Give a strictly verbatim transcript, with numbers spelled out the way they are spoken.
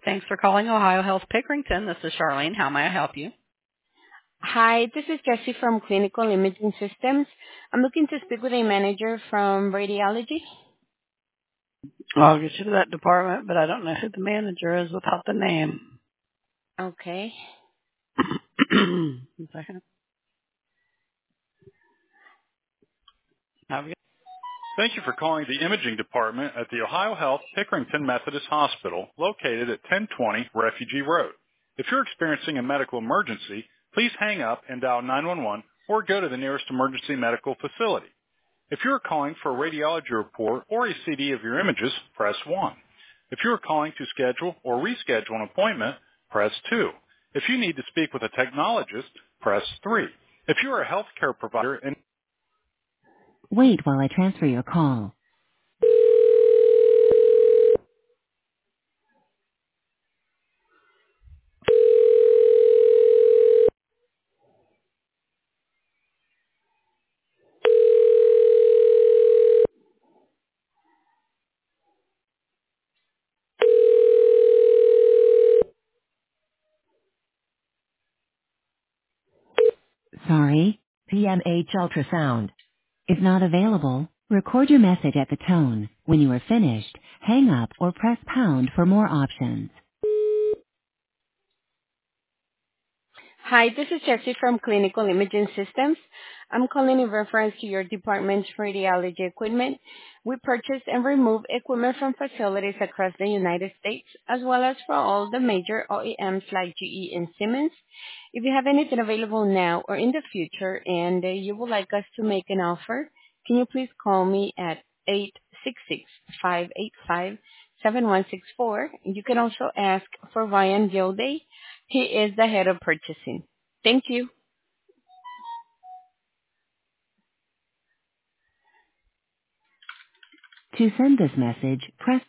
Thanks for calling Ohio Health Pickerington. This is Charlene. How may I help you? Hi, this is Jessie from Clinical Imaging Systems. I'm looking to speak with a manager from radiology. I'll get you to that department, but I don't know who the manager is without the name. Okay. One second. Have you? Thank you for calling the imaging department at the Ohio Health Pickerington Methodist Hospital, located at ten twenty Refugee Road. If you're experiencing a medical emergency, please hang up and dial nine one one or go to the nearest emergency medical facility. If you're calling for a radiology report or a C D of your images, press one. If you're calling to schedule or reschedule an appointment, press two. If you need to speak with a technologist, press three. If you are a healthcare provider and Wait while I transfer your call. Sorry, P M H ultrasound is not available. Record your message at the tone. When you are finished, hang up or press pound for more options. Hi, this is Jessie from Clinical Imaging Systems. I'm calling in reference to your department's radiology equipment. We purchase and remove equipment from facilities across the United States, as well as for all the major O E Ms like G E and Siemens. If you have anything available now or in the future and uh, you would like us to make an offer, can you please call me at eight six six, five eight five, seven one six four. You can also ask for Ryan Gilday. He is the head of purchasing. Thank you. To send this message, press